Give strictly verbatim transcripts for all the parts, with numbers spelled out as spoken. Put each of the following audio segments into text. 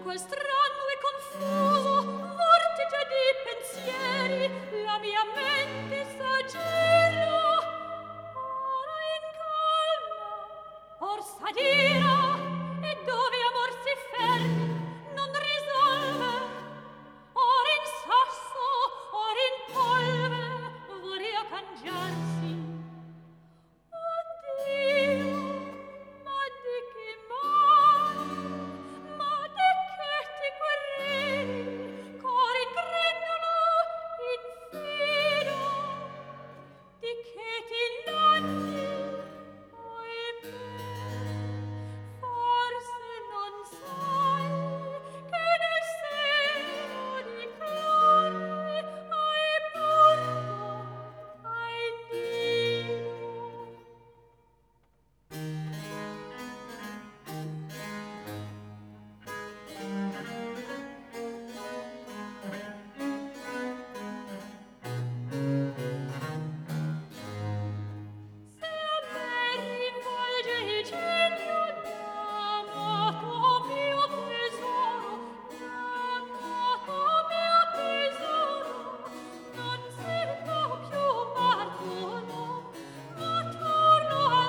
qual strano e confuso vortice di pensieri la mia mente s'aggira. Ora in calma, or s'adira, e dove amor si fermi non risolve. Or in sasso, or in polve, vorria cangiarsi. Oddio, ma di che mai, ma di che ti quereli, cor incredulo, infido, di che ti inganni, ohimè, forse non sai che nel seno di cuore hai porto, hai nido. Se a me rivolge il cielo l'amato mio tesoro, l'amato mio tesoro, non sento più martoro, ma torno a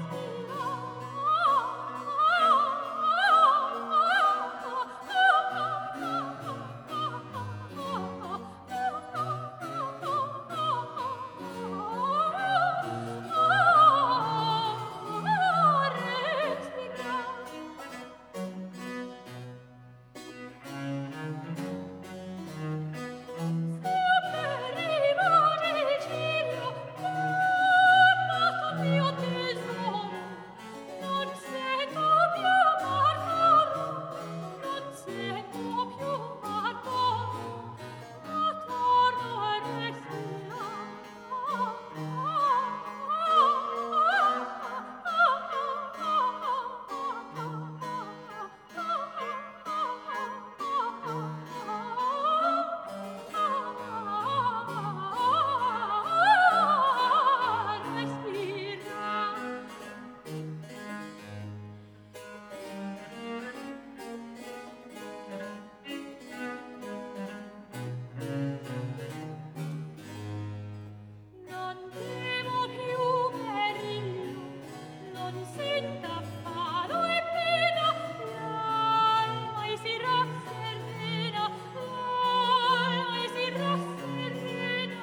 Non temo più perillo, non senta fado e pena, l'alma e si rasserena, l'alma e si rasserena,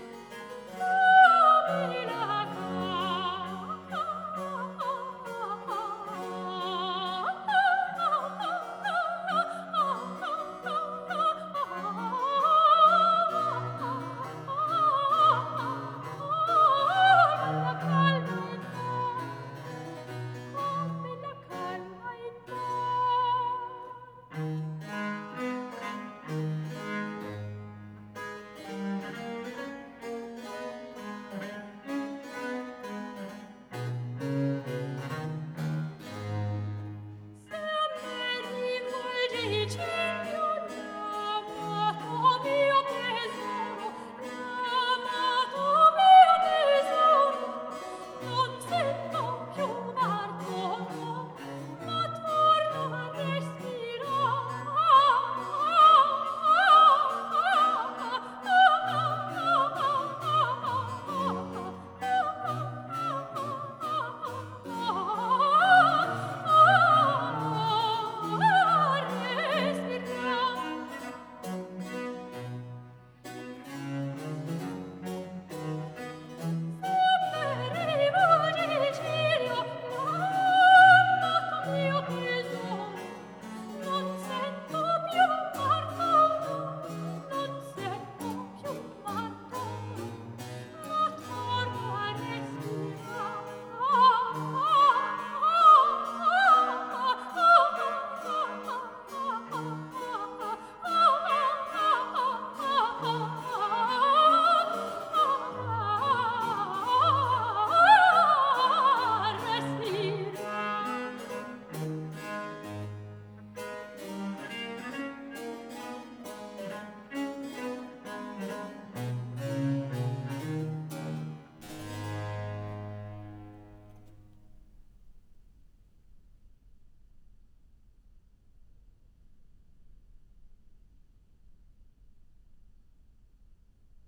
come la Se a me rivolge il cielo